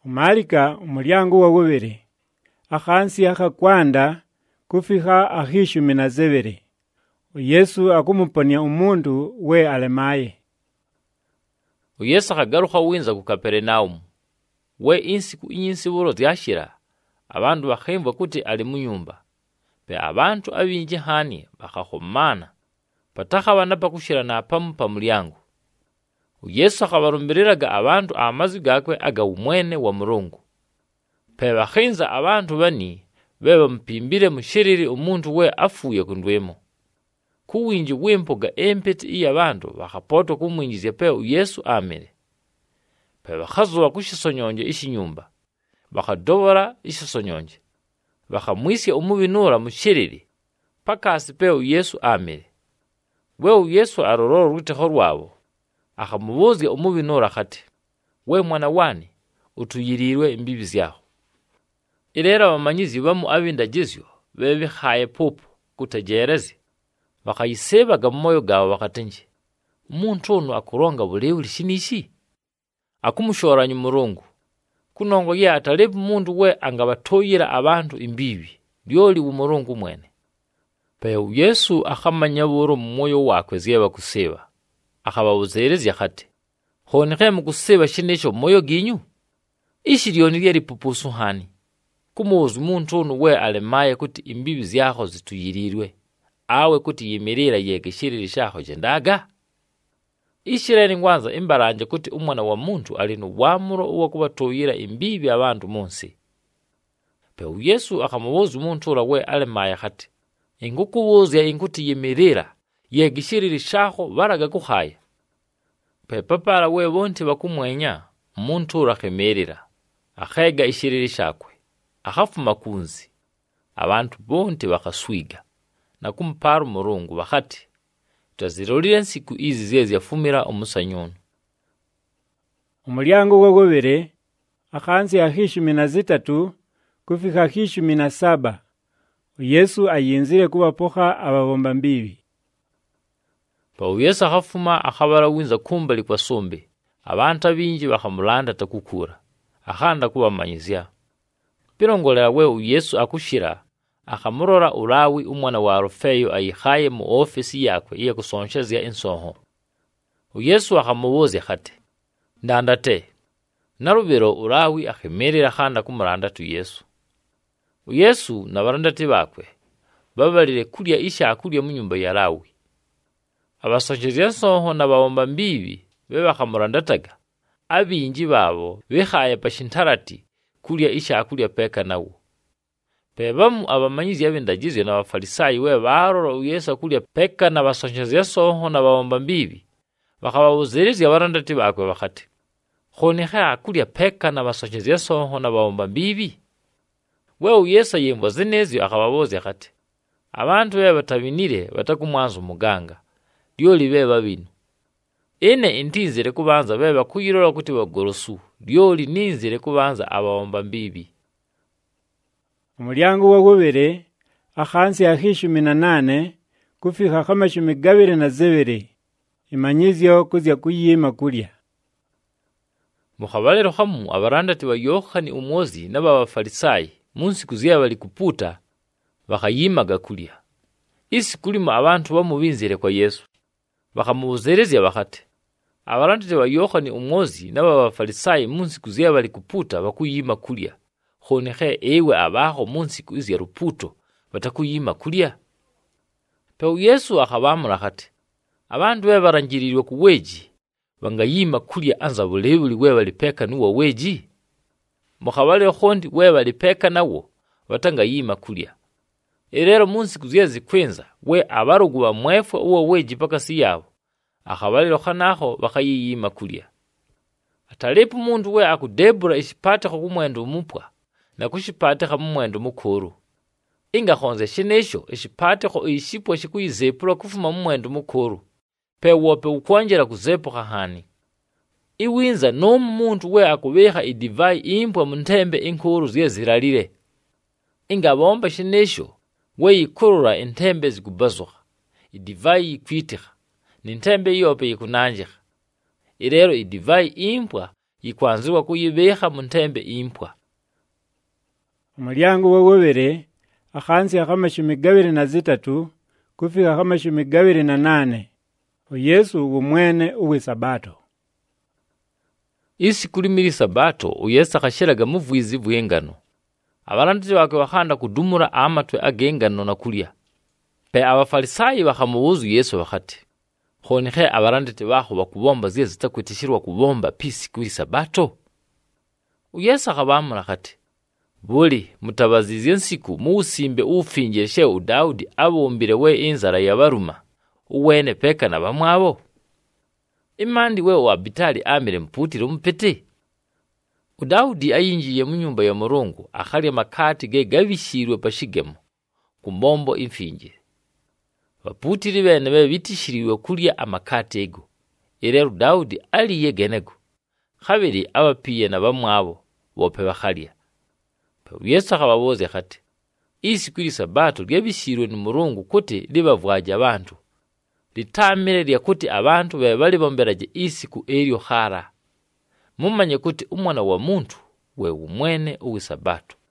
Umalika umulyango wa gubiri. Akhansi akakwanda kufika ahishumi na zebiri. Yesu akumuponya umundu we alemaye. Yesu akagaruka winza ku Kaperinaumu. We insiku inyinsi zyashira, abandu bakhemba kuti ali mu nyumba. Pe abantu abinji hani bakakhomana patakhabana pakushira napamu pa mulyango. Yesu akabarumbiriraga abantu amazwi gakwe aga umwene wa Mulungu. Pe bakhinza abantu bani beba mpimbire mushiriri umuntu we afuye kundwemo. Kuwinji wempoga empeti iya bantu bakapoto kumwinjizya pe Yesu amere. Pe bakhazuwa kushisonyonje ishinyumba. Bakadobora ishisonyonje. Bakamwisya umubinura mushiriri pakasi pe Yesu amere. We Yesu arorora ruteho rwabo. Akamubuzya umubinura khati, we mwana wani utuyirirwe imbibi zyaho. Irera bamanyizi bamu abindagizyo bebe khaye popo kutagereze. Bakayisebaga mu moyo gawe bakatinje, umuntu ono akuronga buleuli shinishi. Akumushoranya Mulungu. Kunongo ye atalebu mundu we angabatoyira abantu imbibi lyoli umulungu mwene. Pe Yesu akhamanya buru mu moyo wakwe ziyeba kuseba. Akabawuzerezya khati, honike mu kuseba shinesho moyo ginyu? Ishi lyoni lyeri pupusu hani. Kumuzi umuntu ono we alemaye kuti imbibi zyaho zituyirirwe. Awe kuti yimirira yegeshiriri shaho jendaga. Ishireni ngwanza imbaranje kuti umwana wa muntu alinu wamuro uwa kubatoyira imbibi abantu munsi. Pe Yesu akamubuza umuntu ura we alemaye khati, ingukubuzya inkuti yimirira yegeshiriri shaho baraga kukhaya. Pe papara we bonti bakumwenya umuntu ura kemerira. Akhega ishiriri shakwe. Akhafuma kunzi. Abantu bonti bakaswiga. Na kumparu Mulungu bakati, tutazirolira nsiku izi zezi yafumira omusanyunu. Umulyango wa gubiri akhansi ahishumi na zitatu kufika hishumi na saba. Yesu ayinzire kubapoha ababomba mbibi. Pa Yesu akhafuma akhabara winza kumbali kwa sombe. Abantu abinji bakamulanda takukura. Akhanda kubamanyizya. Pirongolera we Yesu akushira. Akamurora urawi umwana wa Alfeyo ayikhaye mu ofisi yakwe iye kusonshezya insonho. Yesu akamubuza khati, ndandate. Narubiro urawi akhemerera khanda kumuranda tu Yesu. Yesu nabarandati bakwe babalire kulya ishakulya mu nyumba ya Lawi. Abasonshezya insonho nabawomba mbibi beba kamurandataga. Abinji babo bekhaye pashintarati kulya ishakulya peka nawo. Pebamu abamanyizi abindagizyo n'abafarisayi we barora Yesu akulya peka n'abasonshezya insonho n'abawomba mbibi. Bakababuzerezya abarandati bakwe bakati, honike akulya peka n'abasonshezya insonho n'abawomba mbibi? We Yesu yemboze nezyo akababuza khati, abantu be batabinire batakumwanza umuganga lyoli beba bino. Ene intinzire kubanza beba kuyirora kuti bagorosu lyoli ninzire kubanza abawomba mbibi. Umulyango wa gubiri akhansi ahishumi na nane kufika hamashumi gabiri na zebiri. Imanyizyo kuzya kuyima kulya. Mukhabalero hamu abarandati wa Yohani umozi n'abafarisayi munsi kuziya bali kuputa bakayimaga kulya. Isi kulima abantu bamubinzire kwa Yesu. Bakamubuzerezya bakati, abarandati wa Yohani umozi n'abafarisayi munsi kuziya bali kuputa bakuyima kulya. Honike ewe abaho munsi kuziya ruputo batakuyima kulya. Pe Yesu akabamura khati, abantu be barangirirwe kuweji bangayima kulya anza bulebuli we balipeka nuwo weji. Mukhabale khondi we balipeka nawo batangayima kulya. Erero munsi kuziya zikwenza we abarugu bamwefu uwo weji pakasi yabo. Akhabalero khanaho bakayima kulya. Atalepu mundu we akudebura ishipate kumwendo mupwa na kushipate kumwendo mukuru. Inga khonze shinesho ishipate ko ishipwa shikuyizepura kufuma mwendo mukuru. Pe wope ukwangera kuzepo kahani. Iwinza no muntu we akubeha idivai impwa muntembe inkuru ziye ziralire. Inga bomba shinesho we ikurura intembe zikubazoha. Idivai ikwitiha. Nintembe yope ikunanjiha. Irero idivai impwa yikwanzirwa kuyibeha mu ntembe impwa. Umulyango w'owobere akansi akamashumi gabiri na zitatu kufika akamashumi gabiri na nane. Yesu umwene uw'isabato. Isi kulimiri sabato Yesu akashiraga muvwizi bw'engano. Abalanditi bake bakanda kudumura amatwe ag'engano na kulya. Pe abafarisayi bakamubuza Yesu bakati, "Honihe abalanditi baho bakubomba ziye zitakwitishirwa kubomba pisi kuri sabato?" Yesu akabamura kati, "Buli mutabazizi ensiku muusimbe ufinjeshe Daudi abombire we inzara y'abaruma uwene peka na bamwabo. Imandi we wabitali amire mputire umupete. Daudi ayinjiye mu nyumba ya Mulungu akalya makati ge gabishirwe pashigemo kumbombo imfinje. Baputiri bene be bitishiriwe kulya amakati ego. Erero Daudi aliye genego. Kabiri abapiye na bamwabo bope bakalya." Yesu akababoze kati, "Isi kuri sabato lyabishirwe ni Mulungu kuti libavwaje abantu. Litamire lya kuti abantu bali bomberaje isi ku eryo hara. Mumanye kuti umwana wa muntu we umwene uw'isabato."